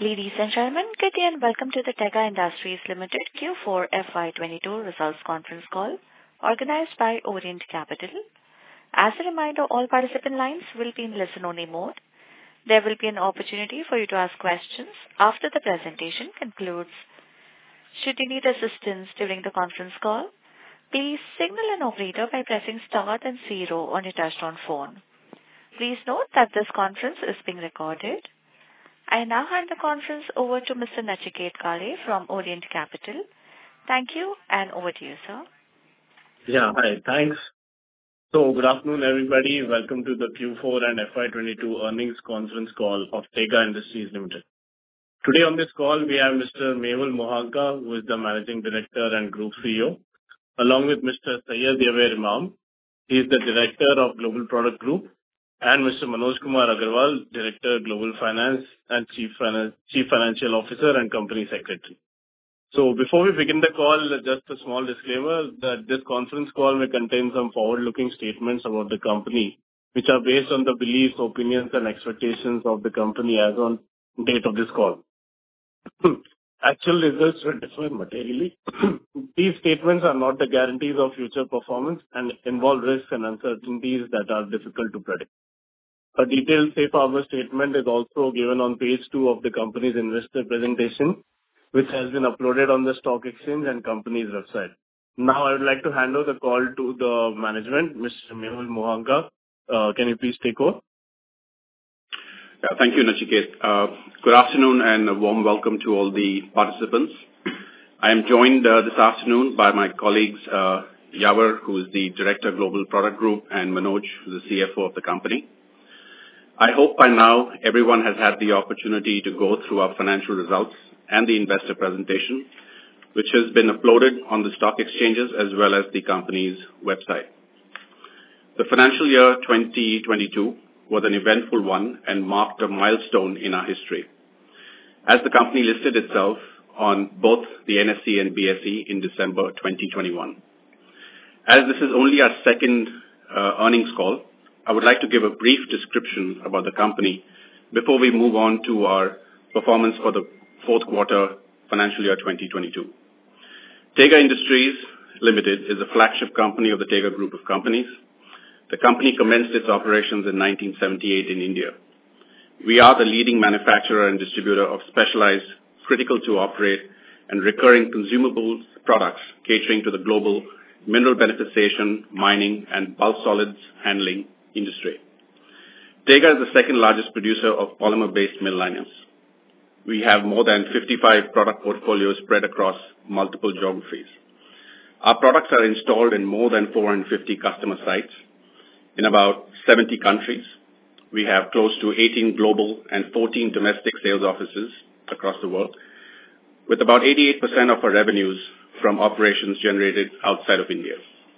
Ladies and gentlemen, good day and welcome to the Tega Industries Limited Q4 FY22 results conference call organized by Orient Capital. As a reminder, all participant lines will be in listen-only mode. There will be an opportunity for you to ask questions after the presentation concludes. Should you need assistance during the conference call, please signal an operator by pressing star then 0 on your touchtone phone. Please note that this conference is being recorded. I now hand the conference over to Mr. Nachiket Kale from Orient Capital. Thank you, and over to you, sir. Yeah, hi. Thanks. So, good afternoon, everybody. Welcome to the Q4 and FY22 earnings conference call of Tega Industries Limited. Today on this call, we have Mr. Mehul Mohanka, who is the Managing Director and Group CEO, along with Mr. Syed Yaver Imam. He is the Director of Global Product Group, and Mr. Manoj Kumar Agarwal, Director, Global Finance and Chief Financial Officer and Company Secretary. So before we begin the call, just a small disclaimer that this conference call may contain some forward-looking statements about the company, which are based on the beliefs, opinions, and expectations of the company as on date of this call. Actual results will differ materially. These statements are not the guarantees of future performance and involve risks and uncertainties that are difficult to predict. A detailed safe harbor statement is also given on page 2 of the company's investor presentation, which has been uploaded on the stock exchange and company's website. Now, I would like to hand over the call to the management, Mr. Mehul Mohanka. Can you please take over? Yeah, thank you, Nachiket. Good afternoon and a warm welcome to all the participants. I am joined this afternoon by my colleagues, Yaver, who is the Director, Global Product Group, and Manoj, who is the CFO of the company. I hope by now everyone has had the opportunity to go through our financial results and the investor presentation, which has been uploaded on the stock exchanges as well as the company's website. The financial year 2022 was an eventful one and marked a milestone in our history, as the company listed itself on both the NSE and BSE in December 2021. As this is only our second earnings call, I would like to give a brief description about the company before we move on to our performance for the fourth quarter financial year 2022. Tega Industries Limited is a flagship company of the Tega Group of Companies. The company commenced its operations in 1978 in India. We are the leading manufacturer and distributor of specialized, critical-to-operate, and recurring consumables products catering to the global mineral beneficiation, mining, and bulk solids handling industry. Tega is the second largest producer of polymer-based mill liners. We have more than 55 product portfolios spread across multiple geographies. Our products are installed in more than 450 customer sites in about 70 countries. We have close to 18 global and 14 domestic sales offices across the world, with about 88% of our revenues from operations generated outside of India.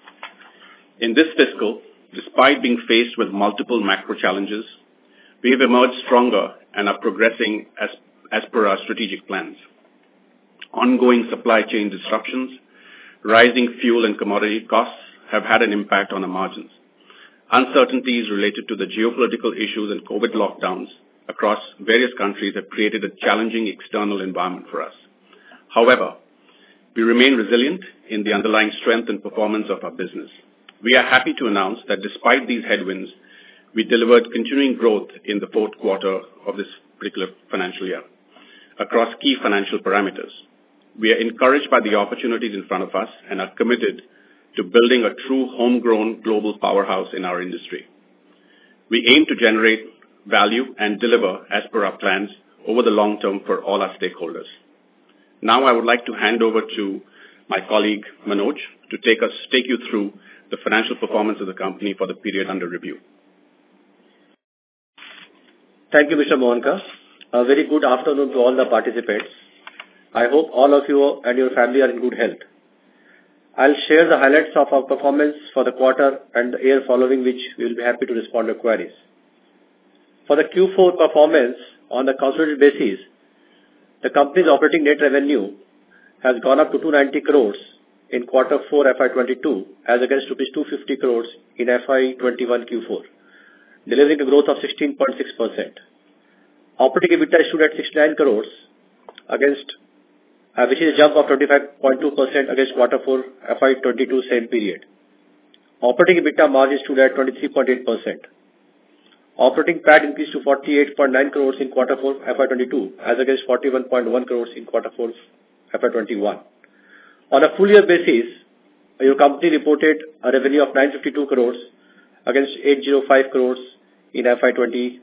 In this fiscal, despite being faced with multiple macro challenges, we have emerged stronger and are progressing as per our strategic plans. Ongoing supply chain disruptions, rising fuel and commodity costs have had an impact on our margins. Uncertainties related to the geopolitical issues and COVID lockdowns across various countries have created a challenging external environment for us. However, we remain resilient in the underlying strength and performance of our business. We are happy to announce that despite these headwinds, we delivered continuing growth in the fourth quarter of this particular financial year across key financial parameters. We are encouraged by the opportunities in front of us and are committed to building a true homegrown global powerhouse in our industry. We aim to generate value and deliver as per our plans over the long term for all our stakeholders. Now I would like to hand over to my colleague Manoj to take you through the financial performance of the company for the period under review. Thank you, Mr. Mohanka. A very good afternoon to all the participants. I hope all of you and your family are in good health. I'll share the highlights of our performance for the quarter and the year following, which we will be happy to respond to queries. For the Q4 performance on the consolidated basis, the company's operating net revenue has gone up to 290 crores in quarter 4 FY22 as against rupees 250 crores in FY21 Q4, delivering a growth of 16.6%. Operating EBITDA stood at 69 crores against, which is a jump of 25.2% against quarter 4 FY22 same period. Operating EBITDA margin stood at 23.8%. Operating PAT increased to 48.9 crores in quarter 4 FY22 as against 41.1 crores in quarter 4 FY21. On a full year basis, your company reported a revenue of 952 crores against 805 crores in FY21,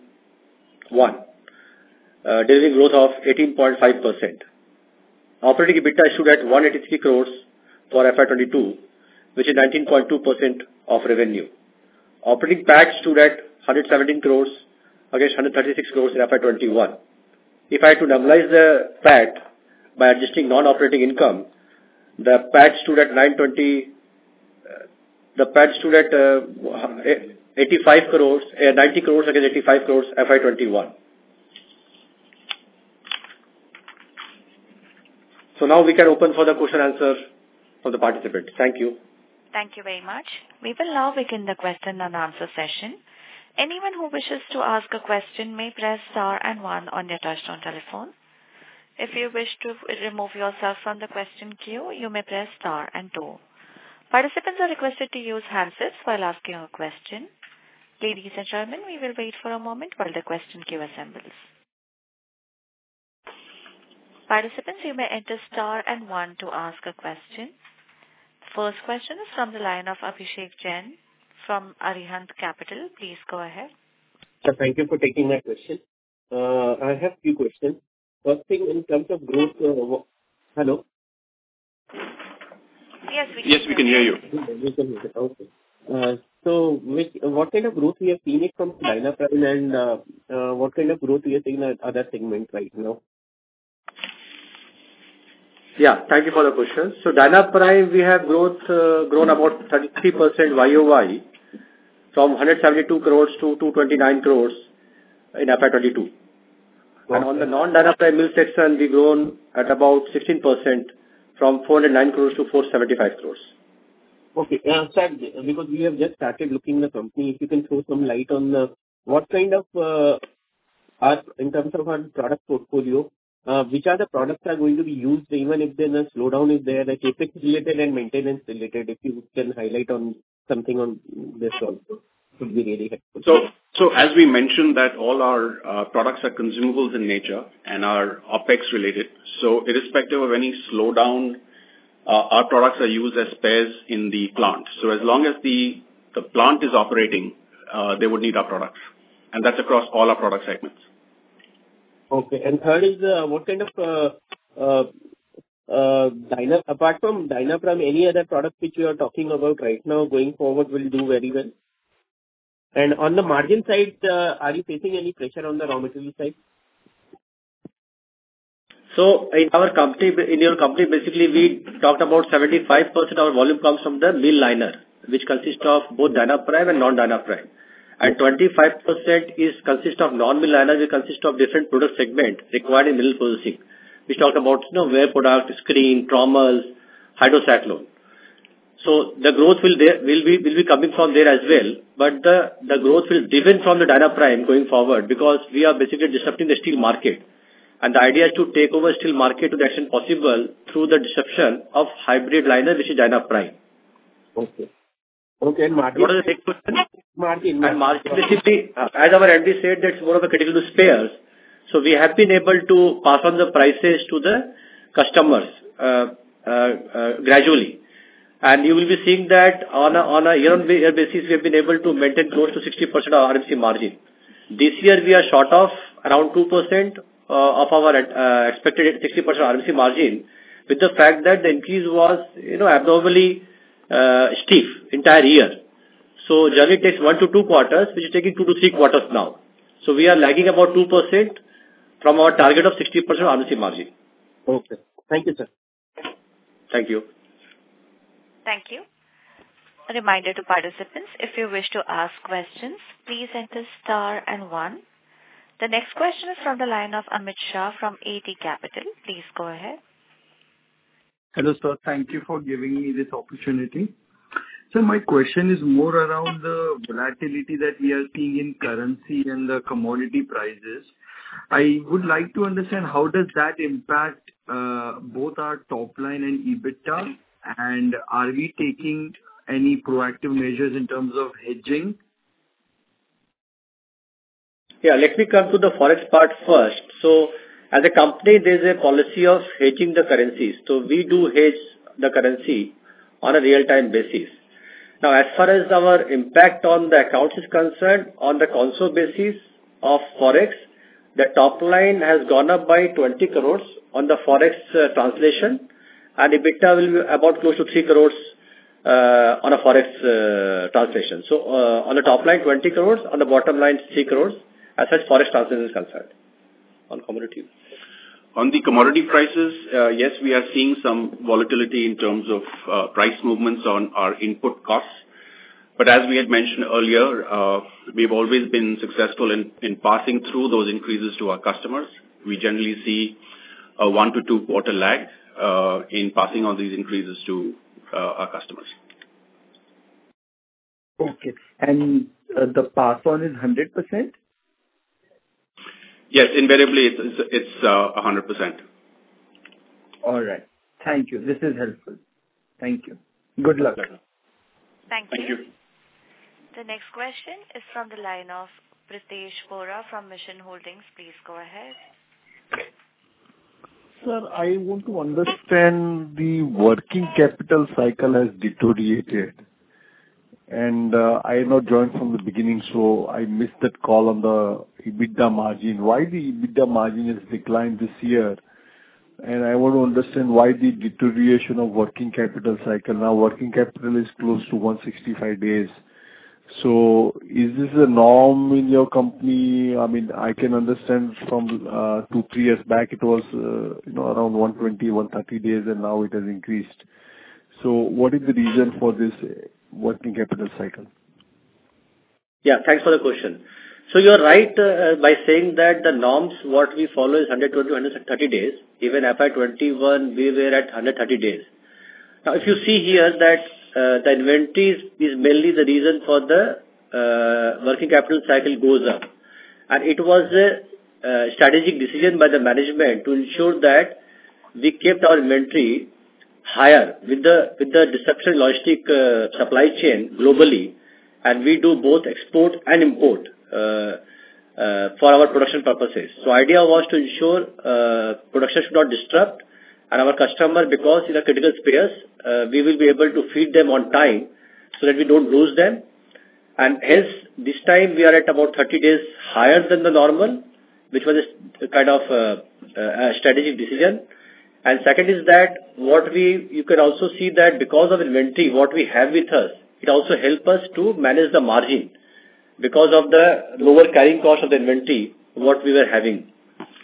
delivering growth of 18.5%. Operating EBITDA stood at 183 crores for FY22, which is 19.2% of revenue. Operating PAT stood at 117 crores against 136 crores in FY21. If I had to normalize the PAT by adjusting non-operating income, the PAT stood at 85 crores, 90 crores against 85 crores FY21. So now we can open for the question answer from the participants. Thank you. Thank you very much. We will now begin the question and answer session. Anyone who wishes to ask a question may press star and 1 on their touchtone telephone. If you wish to remove yourself from the question queue, you may press star and 2. Participants are requested to use handsets while asking a question. Ladies and gentlemen, we will wait for a moment while the question queue assembles. Participants, you may enter star and 1 to ask a question. First question is from the line of Abhishek Jain from Arihant Capital. Please go ahead. Sir, thank you for taking my question. I have few questions. First thing, in terms of growth, hello? Yes, we can hear you. We can hear you. Okay. So, what kind of growth we have seen it from Dynaprime and what kind of growth we are seeing in other segments right now? Yeah, thank you for the question. So Dynaprime, we have grown about 33% YOY from 172 crores to 229 crores in FY22. Okay. And on the non-Dynaprime mill section, we grown at about 16% from 409 crores to 475 crores. Okay, sir, because we have just started looking at the company, if you can throw some light on what kind of, in terms of our product portfolio, which are the products are going to be used even if then a slowdown is there, like CapEx related and maintenance related, if you can highlight on something on this also, would be really helpful. So as we mentioned that all our products are consumables in nature and are OPEX related. So irrespective of any slowdown, our products are used as spares in the plant. So as long as the plant is operating, they would need our products. And that's across all our product segments. Okay. And third is, what kind of, apart from Dynaprime, any other product which you are talking about right now going forward will do very well? And on the margin side, are you facing any pressure on the raw material side? So in your company, basically we talked about 75% of our volume comes from the mill liner, which consists of both Dynaprime and non-Dynaprime. And 25% consists of non-mill liner, which consists of different product segment required in mill processing. We talked about, wear product, screen, trommels, hydrocyclone. So the growth will be coming from there as well, but the growth will driven from the Dynaprime going forward because we are basically disrupting the steel market. And the idea is to take over steel market to the extent possible through the disruption of hybrid liner, which is Dynaprime. Okay. Okay, and margin? What is the next question? Margin. And margin, basically, as our MD said, that's more of a critical to spares. So we have been able to pass on the prices to the customers gradually. And you will be seeing that on a year-on-year basis, we have been able to maintain close to 60% of RMC margin. This year, we are short of around 2% of our expected 60% RMC margin, with the fact that the increase was, abnormally steep entire year. So generally it takes 1 to 2 quarters, which is taking 2 to 3 quarters now. So we are lagging about 2% from our target of 60% RMC margin. Okay. Thank you, sir. Thank you. Thank you. A reminder to participants, if you wish to ask questions, please enter star and 1. The next question is from the line of Amit Shah from AT Capital. Please go ahead. Hello, sir. Thank you for giving me this opportunity. So my question is more around the volatility that we are seeing in currency and the commodity prices. I would like to understand how does that impact both our top line and EBITDA, and are we taking any proactive measures in terms of hedging? Yeah, let me come to the forex part first. So, as a company, there is a policy of hedging the currencies. So, we do hedge the currency on a real-time basis. Now, as far as our impact on the accounts is concerned, on the console basis of forex, the top line has gone up by 20 crores on the forex translation, and EBITDA will be about close to 3 crores on a forex translation. So, on the top line, 20 crores, on the bottom line, 3 crores. As such, forex translation is concerned on commodity. On the commodity prices, yes, we are seeing some volatility in terms of price movements on our input costs. But as we had mentioned earlier, we've always been successful in passing through those increases to our customers. We generally see a 1 to 2 quarter lag in passing on these increases to our customers. Okay. And the pass on is 100%? Yes, invariably it's 100%. All right. Thank you. This is helpful. Thank you. Good luck. Thank you. Thank you. The next question is from the line of Pritesh Vora from Mission Holdings. Please go ahead. Sir, I want to understand the working capital cycle has deteriorated. And I have not joined from the beginning, so I missed that call on the EBITDA margin. Why the EBITDA margin has declined this year? And I want to understand why the deterioration of working capital cycle. Now working capital is close to 165 days. So is this a norm in your company? I mean, I can understand from 2-3 years back it was around 120, 130 days, and now it has increased. So what is the reason for this working capital cycle? Yeah, thanks for the question. So you're right by saying that the norms, what we follow is 120 to 130 days. Even FY21, we were at 130 days. Now, if you see here that the inventory is mainly the reason for the working capital cycle goes up. And it was a strategic decision by the management to ensure that we kept our inventory higher with the disruption logistic supply chain globally, and we do both export and import for our production purposes. So idea was to ensure production should not disrupt, and our customer, because in a critical space, we will be able to feed them on time so that we don't lose them. And hence, this time we are at about 30 days higher than the normal, which was a kind of a strategic decision. And second is that you can also see that because of inventory, what we have with us, it also helps us to manage the margin because of the lower carrying cost of the inventory, what we were having.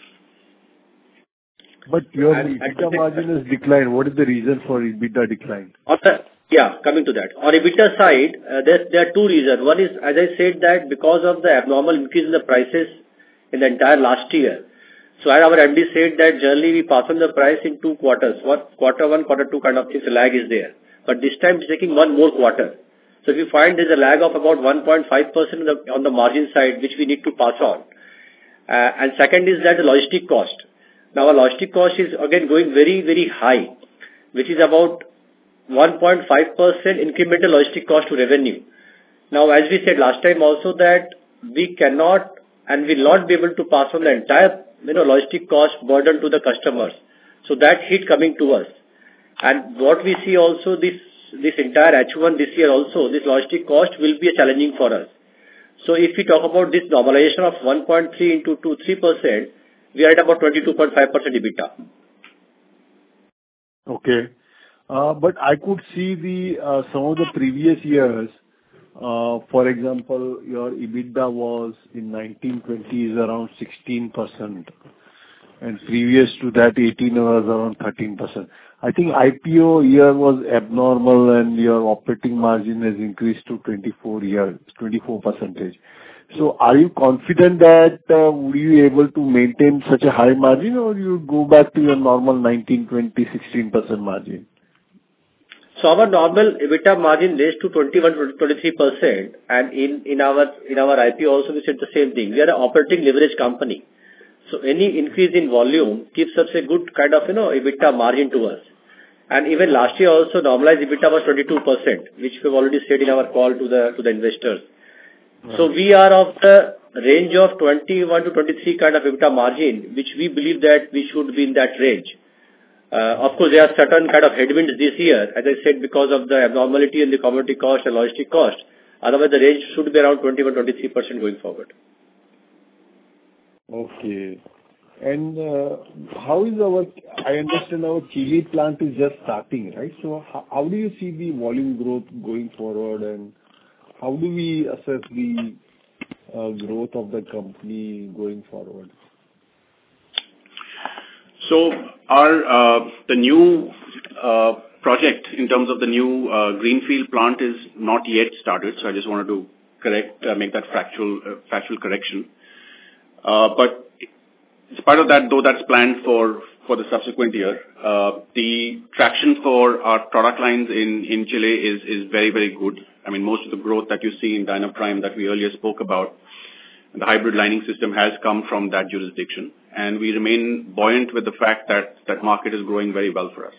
But your EBITDA margin has declined. What is the reason for EBITDA decline? Coming to that. On EBITDA side, there are two reasons. One is, as I said, that because of the abnormal increase in the prices in the entire last year. So as our MD said that generally we pass on the price in 2 quarters. Quarter 1, quarter 2 kind of things, a lag is there. But this time it's taking 1 more quarter. So if you find there's a lag of about 1.5% on the margin side, which we need to pass on. And second is that the logistic cost. Now our logistic cost is again going very, very high, which is about 1.5% incremental logistic cost to revenue. Now, as we said last time also that we cannot and will not be able to pass on the entire logistic cost burden to the customers. So that hit coming to us. And what we see also this entire H1 this year also, this logistic cost will be a challenging for us. So if we talk about this normalization of 1.3 into 3%, we are at about 22.5% EBITDA. Okay. But I could see some of the previous years, for example, your EBITDA was in 1920 is around 16%. And previous to that, 18 was around 13%. I think IPO year was abnormal and your operating margin has increased to 24%. So are you confident that will you be able to maintain such a high margin, or you go back to your normal 19, 20, 16% margin? So our normal EBITDA margin raised to 21-23%, and in our IPO also we said the same thing. We are an operating leverage company. So any increase in volume gives us a good kind of, EBITDA margin to us. And even last year also, normalized EBITDA was 22%, which we've already said in our call to the investors. So we are of the range of 21 to 23 kind of EBITDA margin, which we believe that we should be in that range. Of course, there are certain kind of headwinds this year, as I said, because of the abnormality in the commodity cost and logistic cost. Otherwise, the range should be around 21-23% going forward. Okay. And how is I understand our Chile plant is just starting, right? So how do you see the volume growth going forward, and how do we assess the growth of the company going forward? So the new project in terms of the new greenfield plant is not yet started. So I just wanted to make that factual correction. But as part of that, though that's planned for the subsequent year, the traction for our product lines in Chile is very, very good. I mean, most of the growth that you see in Dynaprime that we earlier spoke about, the hybrid lining system has come from that jurisdiction. And we remain buoyant with the fact that that market is growing very well for us.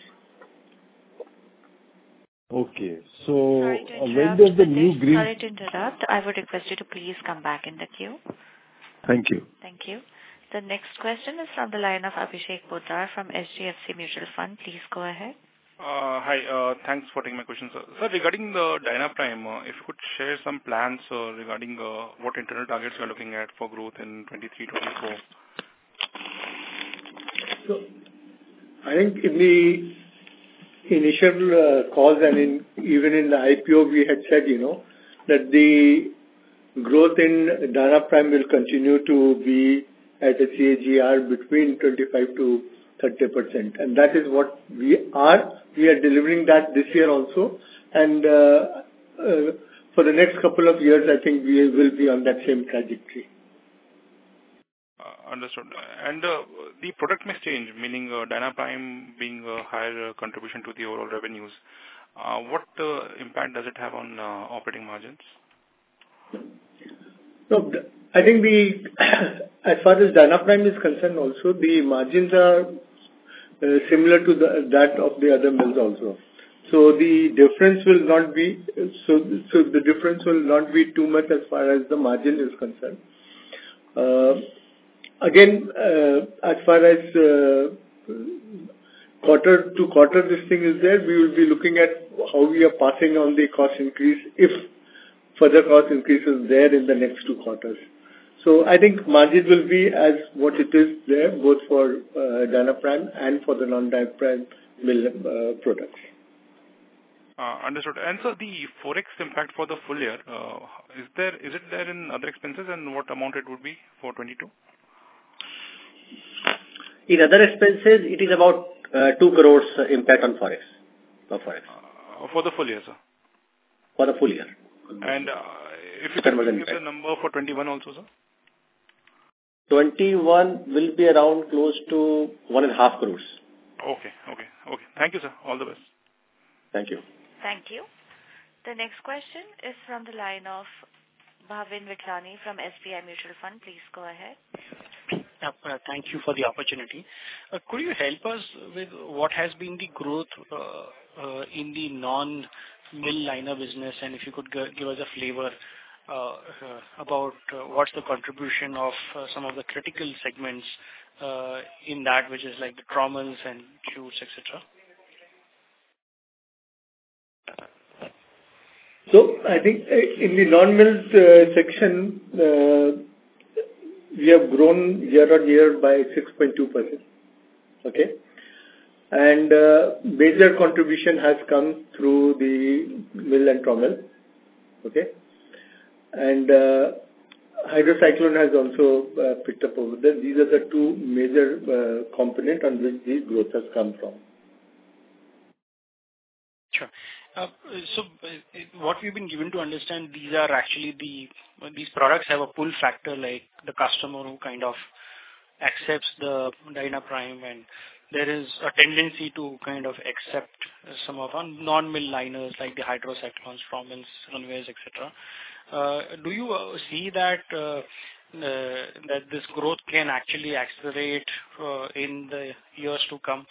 Okay. So when does the new green... Sorry to interrupt. I would request you to please come back in the queue. Thank you. Thank you. The next question is from the line of Abhishek Poddar from HDFC Mutual Fund. Please go ahead. Hi. Thanks for taking my question, sir. Sir, regarding the Dynaprime, if you could share some plans regarding what internal targets you are looking at for growth in 23-24. So, I think in the initial calls and even in the IPO, we had said, that the growth in Dynaprime will continue to be at a CAGR between 25 to 30%. And that is what we are. We are delivering that this year also. And for the next couple of years, I think we will be on that same trajectory. Understood. And the product mix change, meaning Dynaprime being a higher contribution to the overall revenues, what impact does it have on operating margins? No, I think as far as Dynaprime is concerned also, the margins are similar to that of the other mills also. So the difference will not be, the difference will not be too much as far as the margin is concerned. Again, as far as quarter to quarter this thing is there, we will be looking at how we are passing on the cost increase if further cost increase is there in the next 2 quarters. So I think margin will be as what it is there, both for Dynaprime and for the non-Dynaprime mill products. Understood. And so the forex impact for the full year, is it there in other expenses, and what amount it would be for 22? In other expenses, it is about 2 crores impact on forex. For the full year, sir? For the full year. And if you can give the number for 21 also, sir? 21 will be around close to 1.5 crores. Okay. Thank you, sir. All the best. Thank you. Thank you. The next question is from the line of Bhavin Vithlani from SBI Mutual Fund. Please go ahead. Thank you for the opportunity. Could you help us with what has been the growth in the non-mill liner business, and if you could give us a flavor about what's the contribution of some of the critical segments in that, which is like the trommels and chutes, etc.? So I think in the non-mill section, we have grown year on year by 6.2%. Okay. And major contribution has come through the mill and trommel. Okay. And hydrocyclone has also picked up over there. These are the 2 major components on which the growth has come from. Sure. So what we've been given to understand, these are actually these products have a pull factor, like the customer who kind of accepts the Dynaprime, and there is a tendency to kind of accept some of our non-mill liners like the hydrocyclones, trommels, runways, etc. Do you see that that this growth can actually accelerate in the years to come?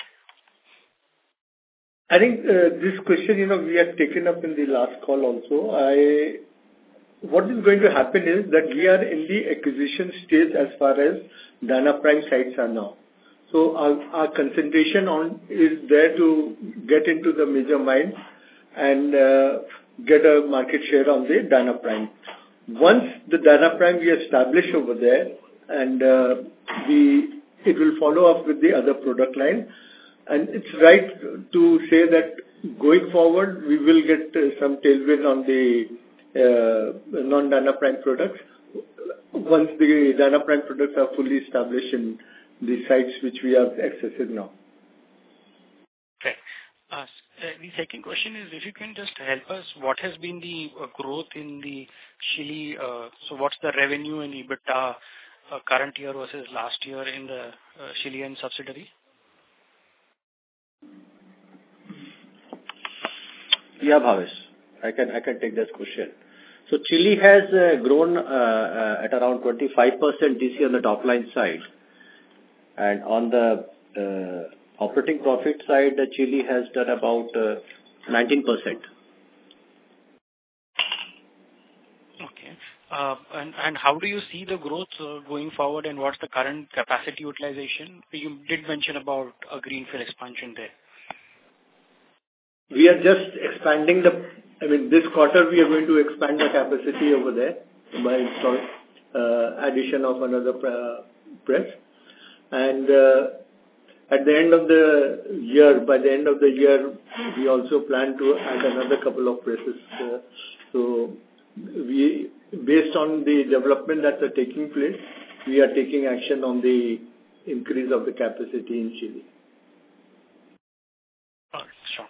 I think this question, we had taken up in the last call also. What is going to happen is that we are in the acquisition stage as far as DynaPrime sites are now. So our concentration is there to get into the major mines and get a market share on the DynaPrime. Once the DynaPrime we establish over there, and it will follow up with the other product line. And it's right to say that going forward, we will get some tailwind on the non-DynaPrime products once the DynaPrime products are fully established in the sites which we are accessing now. Okay. The second question is if you can just help us, what has been the growth in the Chile? So what's the revenue and EBITDA current year versus last year in the Chilean subsidiary? Yeah, Bhavesh, I can take this question. So Chile has grown at around 25% this year on the top line side, and on the operating profit side, Chile has done about 19%. Okay. And how do you see the growth going forward, and what's the current capacity utilization? You did mention about a greenfield expansion there. We are just expanding this quarter we are going to expand the capacity over there by addition of another press. And at the end of the year, by the end of the year, we also plan to add another couple of presses. So based on the development that are taking place, we are taking action on the increase of the capacity in Chile. Sure.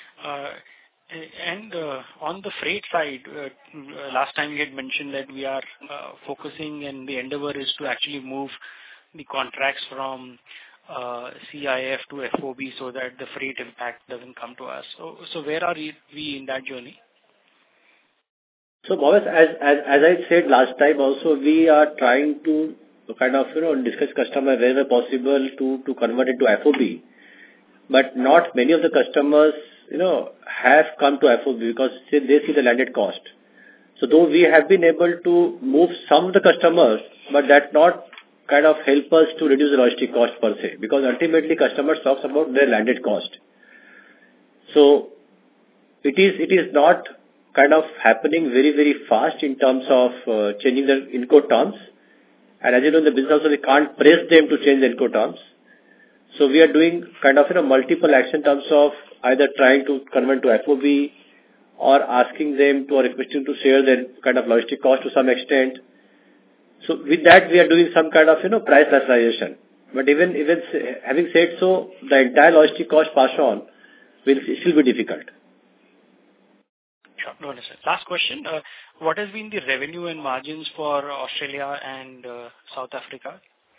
And on the freight side, last time you had mentioned that we are focusing and the endeavor is to actually move the contracts from CIF to FOB so that the freight impact doesn't come to us. So where are we in that journey? So, Bhavesh, as I said last time also, we are trying to kind of, discuss customer wherever possible to convert it to FOB. But not many of the customers, have come to FOB because they see the landed cost. So though we have been able to move some of the customers, but that not kind of help us to reduce the logistic cost per se, because ultimately customers talks about their landed cost. So it is not kind of happening very, very fast in terms of changing the Incoterms. And as you know, in the business also we can't press them to change the Incoterms. So we are doing kind of multiple action in terms of either trying to convert to FOB or asking them to or requesting to share their kind of logistic cost to some extent. So with that we are doing some kind of price rationalization. But even having said so, the entire logistic cost pass on will still be difficult. Sure. No, understand. Last question. What has been the revenue and margins for Australia and South Africa?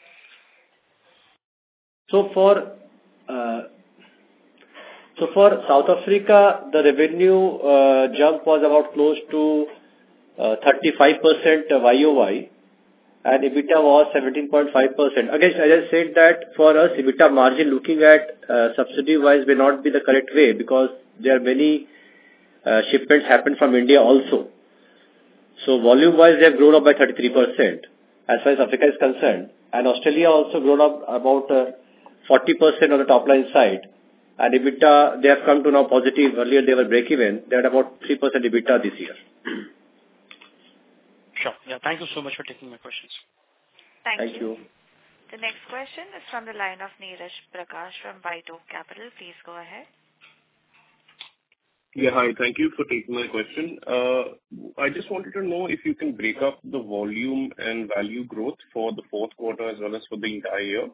So for South Africa, the revenue jump was about close to 35% YOY, and EBITDA was 17.5%. Again, as I said that for us, EBITDA margin looking at subsidy-wise may not be the correct way because there are many shipments happen from India also. So volume-wise, they have grown up by 33% as far as Africa is concerned, and Australia also grown up about 40% on the top line side. And EBITDA, they have come to now positive. Earlier they were break-even. They had about 3% EBITDA this year. Sure. Yeah. Thank you so much for taking my questions. Thank you. The next question is from the line of Neeraj Prakash from White Oak Capital. Please go ahead. Yeah, hi. Thank you for taking my question. I just wanted to know if you can break up the volume and value growth for the fourth quarter as well as for the entire year.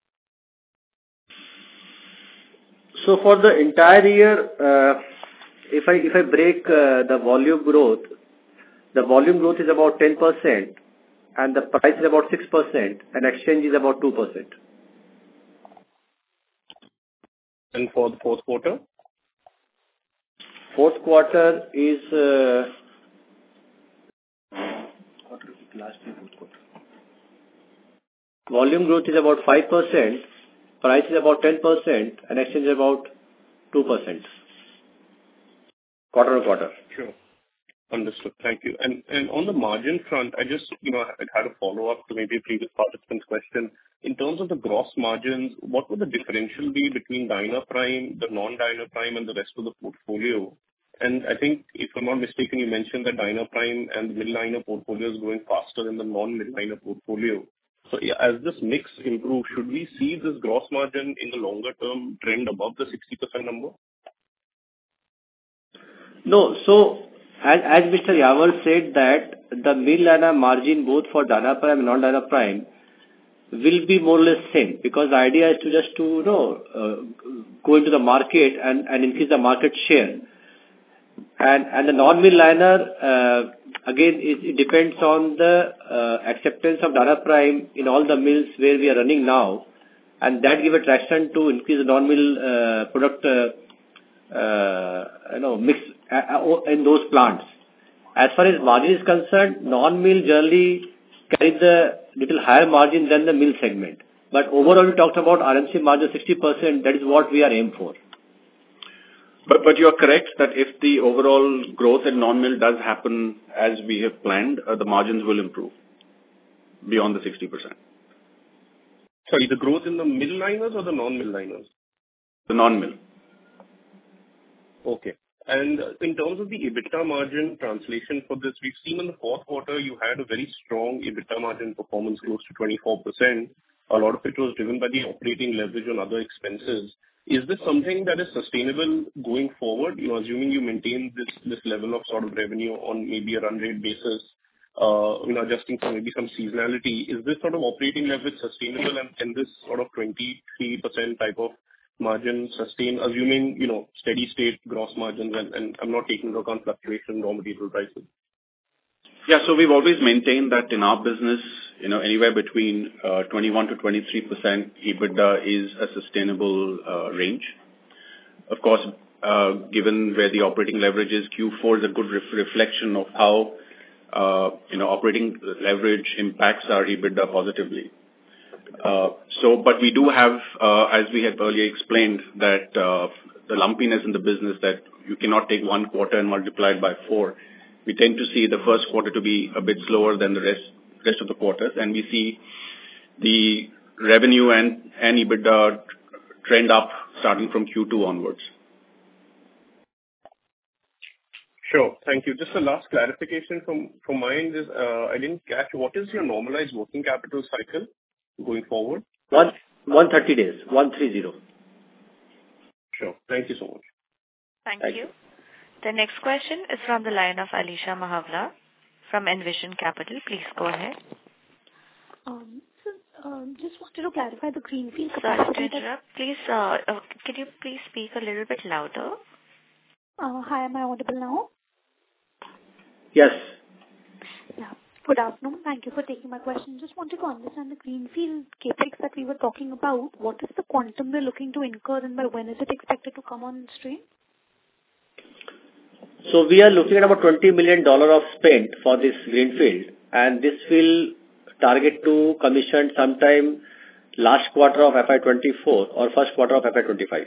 So for the entire year, if I break the volume growth is about 10%, and the price is about 6%, and exchange is about 2%. And for the fourth quarter? Fourth quarter is last year fourth quarter. volume growth is about 5%, price is about 10%, and exchange is about 2%. Quarter-on-quarter. Sure. Understood. Thank you. And on the margin front, I just, had a follow-up to maybe a previous participant's question. In terms of the gross margins, what would the differential be between DynaPrime, the non-DynaPrime, and the rest of the portfolio? And I think, if I'm not mistaken, you mentioned that DynaPrime and the mid-liner portfolio is growing faster than the non-mid-liner portfolio. So as this mix improves, should we see this gross margin in the longer term trend above the 60% number? No. So, as Mr. Yawar said that the mid-liner margin both for DynaPrime and non-DynaPrime will be more or less same, because the idea is to just go into the market and increase the market share. And the non-mid-liner, again, it depends on the acceptance of DynaPrime in all the mills where we are running now, and that give a traction to increase the non-mill product mix in those plants. As far as margin is concerned, non-mill generally carries the little higher margin than the mill segment. But overall, we talked about RMC margin 60%. That is what we are aiming for. But you are correct that if the overall growth in non-mill does happen as we have planned, the margins will improve beyond the 60%. Sorry, the growth in the mill liners or the non-mill liners? The non-mill. Okay. And in terms of the EBITDA margin translation for this, we've seen in the fourth quarter you had a very strong EBITDA margin performance, close to 24%. A lot of it was driven by the operating leverage on other expenses. Is this something that is sustainable going forward? Assuming you maintain this level of sort of revenue on maybe a run rate basis, adjusting for maybe some seasonality, is this sort of operating leverage sustainable, and can this sort of 23% type of margin sustain, assuming, steady state gross margins, and I'm not taking into account fluctuation in raw material prices? Yeah, so we've always maintained that in our business, anywhere between 21 to 23% EBITDA is a sustainable range. Of course, given where the operating leverage is, Q4 is a good reflection of how, operating leverage impacts our EBITDA positively. But we do have, as we had earlier explained, that the lumpiness in the business, that you cannot take one quarter and multiply it by 4. We tend to see the first quarter to be a bit slower than the rest of the quarters, and we see the revenue and EBITDA trend up starting from Q2 onwards. Sure. Thank you. Just a last clarification from my end is, I didn't catch, what is your normalized working capital cycle going forward? 130 days. 130. Sure. Thank you so much. Thank you. The next question is from the line of Alisha Mahawla from Envision Capital. Please go ahead. Just wanted to clarify the greenfield Sorry capacity. to interrupt. Please, can you please speak a little bit louder? Hi, am I audible now? Yes. Yeah. Good afternoon. Thank you for taking my question. Just wanted to understand the greenfield capex that we were talking about. What is the quantum we're looking to incur, and by when is it expected to come on stream? So we are looking at about $20 million of spend for this greenfield, and this will target to commission sometime last quarter of FY24 or first quarter of FY25.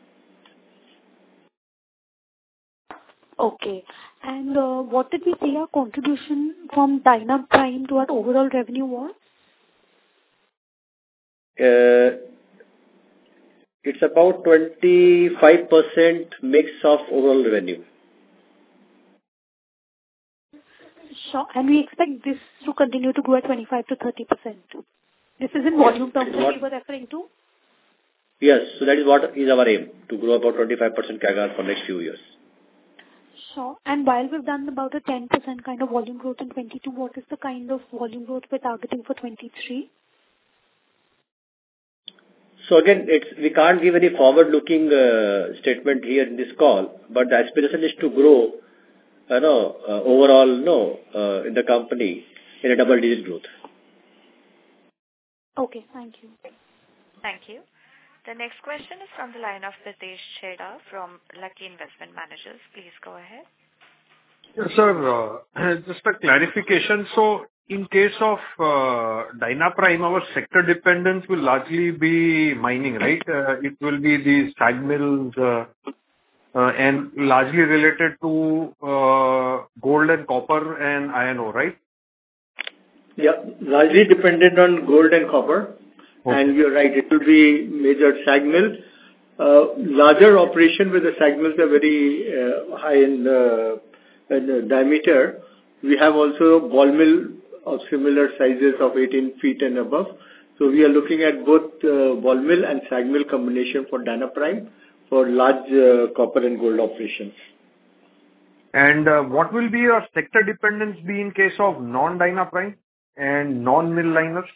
Okay. And what did we say our contribution from DynaPrime to our overall revenue was? It's about 25% mix of overall revenue. Sure. And we expect this to continue to grow at 25 to 30%. This is in volume terms that you were referring to? Yes. So that is what is our aim, to grow about 25% CAGR for next few years. Sure. And while we've done about a 10% kind of volume growth in 22, what is the kind of volume growth we're targeting for 23? So again, we can't give any forward-looking statement here in this call, but the aspiration is to grow overall, in the company in a double-digit growth. Okay, thank you. Thank you. The next question is from the line of Pritesh Chheda from Lucky Investment Managers. Please go ahead. Yes, sir. Just a clarification. So in case of DynaPrime, our sector dependence will largely be mining, right? It will be the SAG mills and largely related to gold and copper and iron ore, right? Yeah, largely dependent on gold and copper. Okay. And you're right, it will be major SAG mill. Larger operation with the SAG mills are very high in diameter. We have also ball mill of similar sizes of 18 feet and above. So we are looking at both ball mill and SAG mill combination for DynaPrime for large copper and gold operations. And what will be your sector dependence be in case of non-DynaPrime and non-mill liners?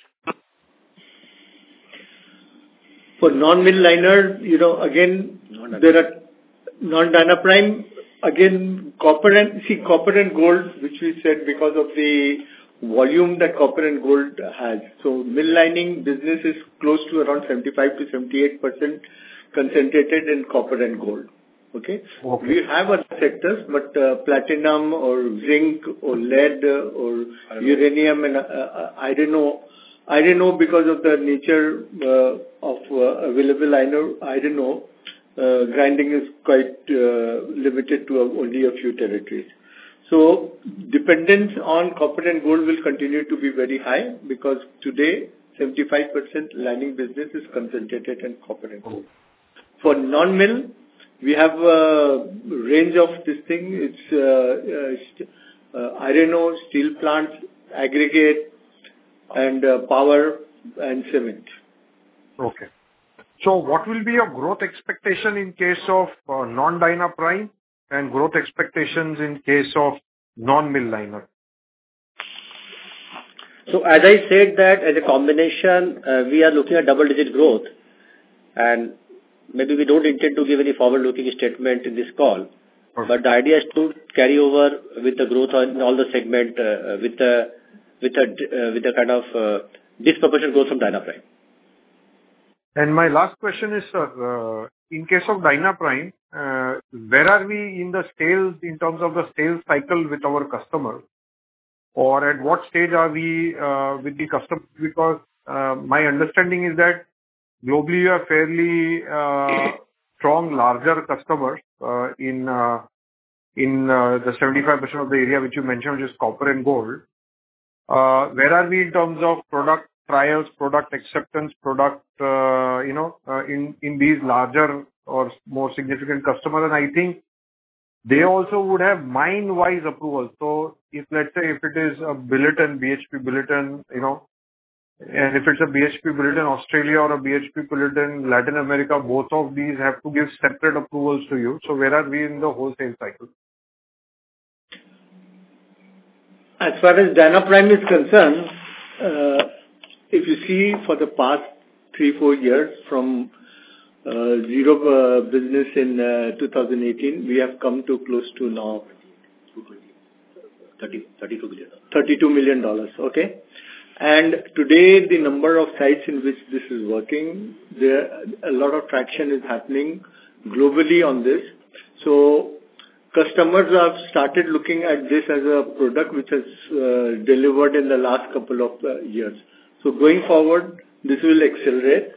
For non-mill liner, again, there are non-DynaPrime, again, copper and gold, which we said because of the volume that copper and gold has. So mill lining business is close to around 75 to 78% concentrated in copper and gold. Okay? We have other sectors, but platinum or zinc or lead or uranium and iron ore because of the nature of available iron ore, grinding is quite limited to only a few territories. So dependence on copper and gold will continue to be very high because today 75% lining business is concentrated in copper and gold. For non-mill, we have a range of this thing. It's iron ore, steel plants, aggregate, and power and cement. Okay. So what will be your growth expectation in case of non-DynaPrime and growth expectations in case of non-mill liner? So as I said that as a combination, we are looking at double-digit growth, and maybe we don't intend to give any forward-looking statement in this call, but the idea is to carry over with the growth on all the segment with the kind of disproportionate growth from DynaPrime. And my last question is, sir, in case of DynaPrime, where are we in the sales, in terms of the sales cycle with our customers? Or at what stage are we with the customer? Because my understanding is that globally you have fairly strong, larger customers in the 75% of the area which you mentioned, which is copper and gold. Where are we in terms of product trials, product acceptance, product, in these larger or more significant customers? And I think they also would have mine-wise approval. So if, let's say, if it is a Billiton, BHP Billiton, and if it's a BHP Billiton Australia or a BHP Billiton Latin America, both of these have to give separate approvals to you. So where are we in the wholesale cycle? As far as DynaPrime is concerned, if you see for the past 3-4 years from zero business in 2018, we have come to close to now $32 million. Okay. And today the number of sites in which this is working, a lot of traction is happening globally on this. So customers have started looking at this as a product which has delivered in the last couple of years. So going forward, this will accelerate.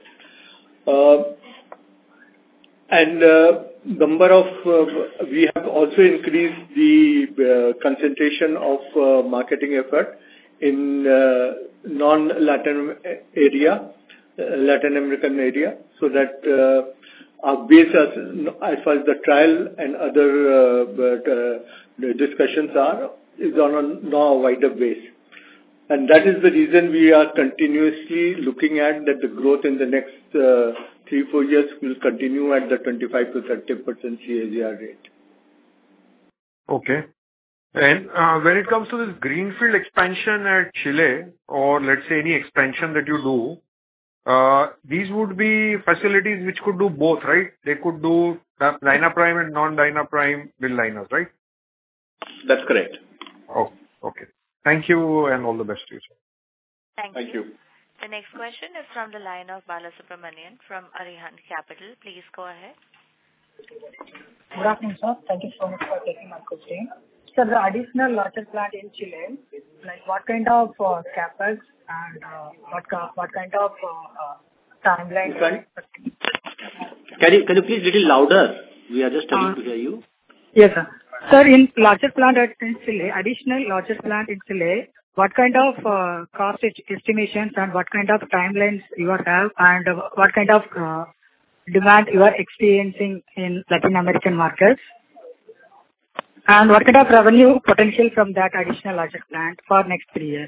We have also increased the concentration of marketing effort in non-Latin American area, so that our base as far as the trial and other discussions is on a wider base. And that is the reason we are continuously looking at that the growth in the next 3-4 years will continue at the 25 to 30% CAGR rate. Okay. And when it comes to this greenfield expansion at Chile, or let's say any expansion that you do, these would be facilities which could do both, right? They could do DynaPrime and non-DynaPrime mill liners, right? That's correct. Oh, okay. Thank you and all the best to you, sir. Thank you. The next question is from the line of Balasubramanian from Arihant Capital. Please go ahead. Good afternoon, sir. Thank you so much for taking my question. So the additional larger plant in Chile, like what kind of capex and what kind of timeline? Can you please little louder? We are just struggling to hear you. Yes, sir. Sir, in larger plant in Chile, additional larger plant in Chile, what kind of cost estimations and what kind of timelines you have, and what kind of demand you are experiencing in Latin American markets? And what kind of revenue potential from that additional larger plant for next 3 years?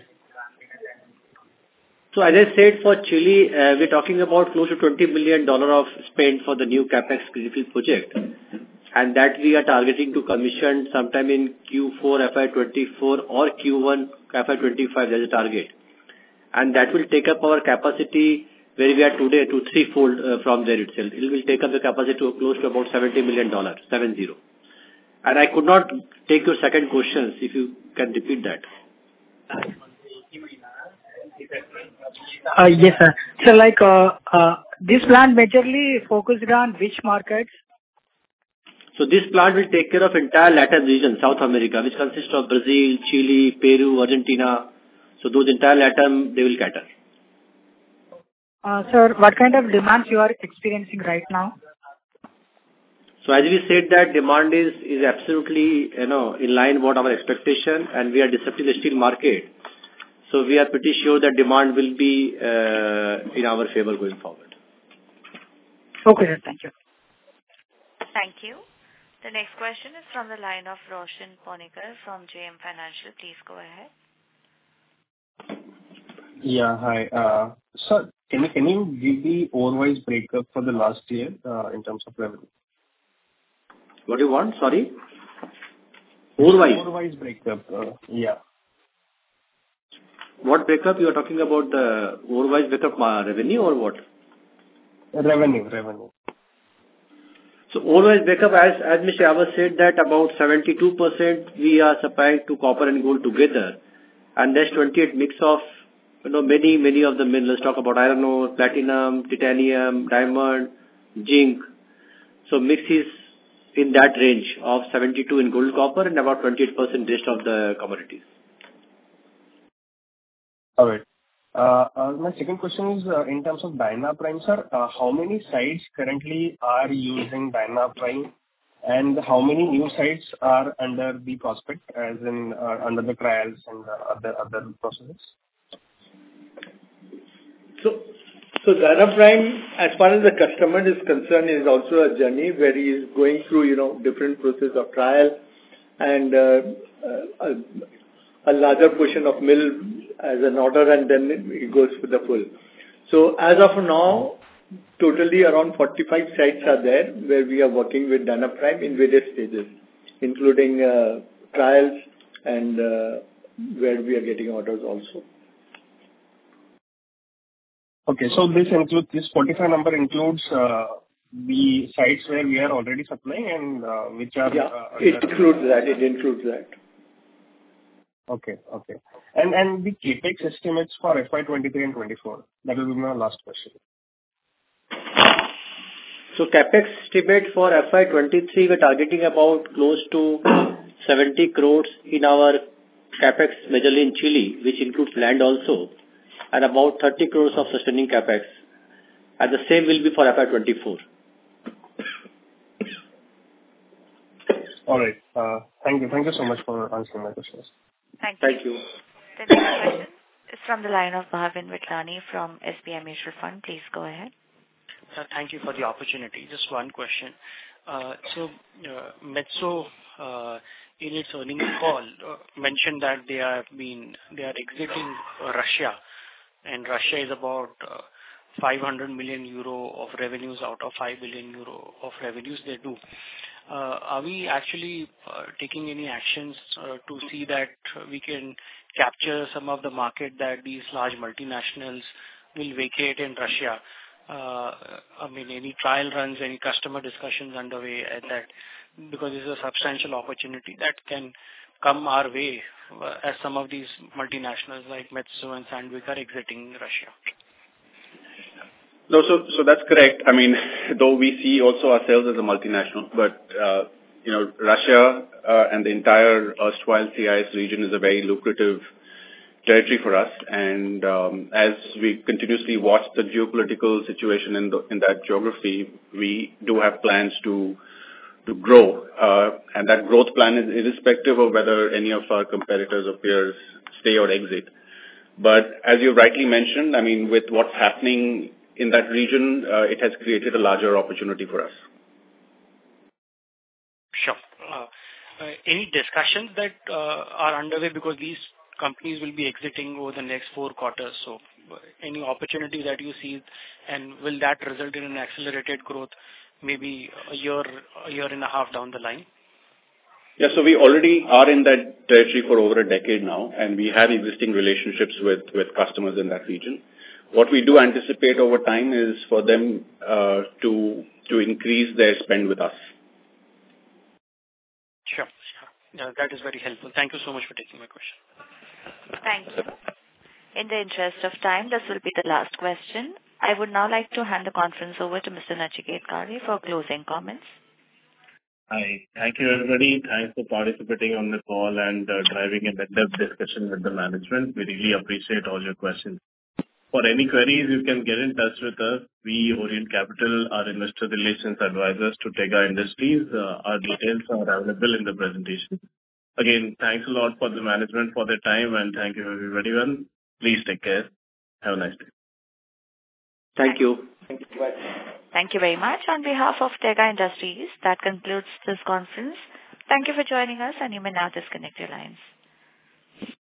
So as I said, for Chile, we're talking about close to $20 million of spend for the new capex greenfield project, and that we are targeting to commission sometime in Q4 FY24 or Q1 FY25. There's a target, and that will take up our capacity where we are today to threefold from there itself. It will take up the capacity to close to about $70 million, 70. And I could not take your second question. If you can repeat that. Yes, sir. So like this plant majorly focused on which markets? So this plant will take care of entire Latin region, South America, which consists of Brazil, Chile, Peru, Argentina. So those entire Latin, they will cater. Sir, what kind of demands you are experiencing right now? So as we said, that demand is absolutely, in line with our expectation, and we are disrupting the steel market. So we are pretty sure that demand will be in our favor going forward. Okay, sir. Thank you. Thank you. The next question is from the line of Roshan Ponikar from JM Financial. Please go ahead. Yeah, hi. Sir, can you give the ore-wise breakup for the last year in terms of revenue? What do you want? Sorry? Ore-wise? Ore-wise breakup, yeah. What breakup? You are talking about the ore-wise breakup revenue or what? Revenue. So ore-wise breakup, as Mr. Yawar said, that about 72% we are supplying to copper and gold together, and there's 28 mix of many of the minerals. Talk about iron ore, platinum, titanium, diamond, zinc. So mix is in that range of 72 in gold, copper, and about 28% rest of the commodities. All right. My second question is in terms of DynaPrime, sir. How many sites currently are using DynaPrime, and how many new sites are under the prospect, as in under the trials and other processes? So DynaPrime, as far as the customer is concerned, is also a journey where he is going through, different process of trial and a larger portion of mill as an order, and then he goes for the full. So as of now, totally around 45 sites are there where we are working with DynaPrime in various stages, including trials and where we are getting orders also. Okay, so this 45 number includes the sites where we are already supplying and which are... Yeah, it includes that. Okay. And the capex estimates for FY23 and 24, that will be my last question. So capex estimate for FY23, we're targeting about close to 70 crores in our capex, majorly in Chile, which includes land also, and about 30 crores of sustaining capex. And the same will be for FY24. All right. Thank you. Thank you so much for answering my questions. Thank you. The next question is from the line of Bhavin Vithlani from SBI Mutual Fund. Please go ahead. Thank you for the opportunity. Just one question. So Metso in its earnings call mentioned that they are exiting Russia, and Russia is about 500 million euro of revenues out of 5 billion euro of revenues they do. Are we actually taking any actions to see that we can capture some of the market that these large multinationals will vacate in Russia? I mean, any trial runs, any customer discussions underway at that? Because it's a substantial opportunity that can come our way as some of these multinationals like Metso and Sandvik are exiting Russia. No, so that's correct. I mean, though we see also ourselves as a multinational, but Russia and the entire erstwhile CIS region is a very lucrative territory for us. And as we continuously watch the geopolitical situation in that geography, we do have plans to grow. And that growth plan is irrespective of whether any of our competitors or peers stay or exit. But as you rightly mentioned, I mean, with what's happening in that region, it has created a larger opportunity for us. Sure. Any discussions that are underway because these companies will be exiting over the next 4 quarters? So any opportunity that you see, and will that result in an accelerated growth maybe a year and a half down the line? Yeah, so we already are in that territory for over a decade now, and we have existing relationships with customers in that region. What we do anticipate over time is for them to increase their spend with us. Sure. Yeah, that is very helpful. Thank you so much for taking my question. Thank you. In the interest of time, this will be the last question. I would now like to hand the conference over to Mr. Nachiket Kare for closing comments. Hi. Thank you, everybody. Thanks for participating on the call and driving an in-depth discussion with the management. We really appreciate all your questions. For any queries, you can get in touch with us. We, Orient Capital, are investor relations advisors to Tega Industries. Our details are available in the presentation. Again, thanks a lot for the management for their time, and thank you, everybody. Please take care. Have a nice day. Thank you. Thank you. Bye. Thank you very much. On behalf of Tega Industries, that concludes this conference. Thank you for joining us, and you may now disconnect your lines.